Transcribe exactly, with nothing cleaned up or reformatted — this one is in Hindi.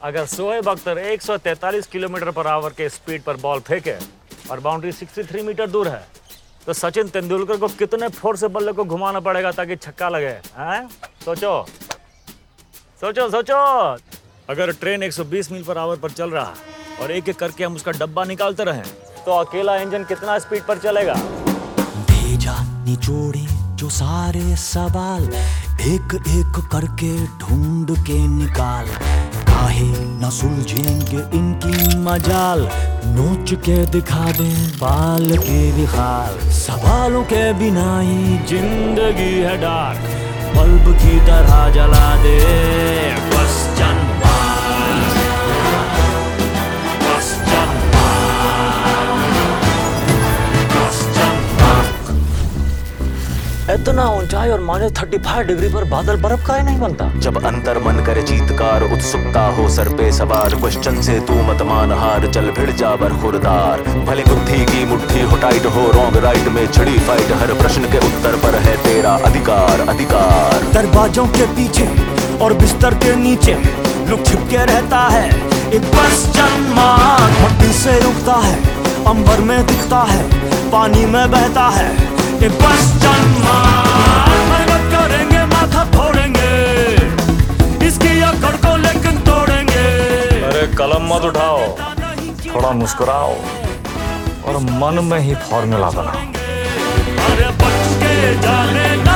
अगर शोएब अख्तर एक सौ तैंतालीस किलोमीटर पर आवर के स्पीड पर बॉल फेंके और बाउंड्री तिरसठ मीटर दूर है तो सचिन तेंदुलकर को कितने फोर्स से बल्ले को घुमाना पड़ेगा ताकि छक्का लगे? हैं? सोचो सोचो सोचो। अगर ट्रेन एक सौ बीस मील पर आवर पर चल रहा है और एक एक करके हम उसका डब्बा निकालते रहें तो अकेला इंजन कितना स्पीड पर चलेगा? भेजा निचोड़े जो सारे सवाल एक एक करके ढूंढ के निकाल, काहे न सुलझेंगे इनकी मजाल, नोच के दिखा दे बाल के विखाल। सवालों के बिना ही जिंदगी है डार्क, बल्ब की तरह जला दे क्वेश्चन मार्क, क्वेश्चन इतना ऊंचाई और माइनस पैंतीस डिग्री पर बादल बर्फ का ही नहीं बनता। जब अंतर मन करे चीतकार, उत्सुकता हो सर पे सवार, क्वेश्चन से तू मत मान हार, चल भिड़ जा बरखुरदार। भले बुद्धि की मुट्ठी हो टाइट हो, रॉन्ग राइट में छिड़ी फाइट, हर प्रश्न के उत्तर पर है तेरा अधिकार अधिकार। दरवाजों के पीछे और बिस्तर के नीचे लुक छिप के रहता है एक क्वेश्चन मार्क, मट्टी से उगता है अंबर में दिखता है पानी में बहता है एक क्वेश्चन मार्क। मेहनत करेंगे माथा फोड़ेंगे इसकी अकड़ को लेकिन तोड़ेंगे। अरे कलम मत उठाओ, थोड़ा मुस्कुराओ और मन में ही फॉर्मूला बनाओ। अरे बच के जाने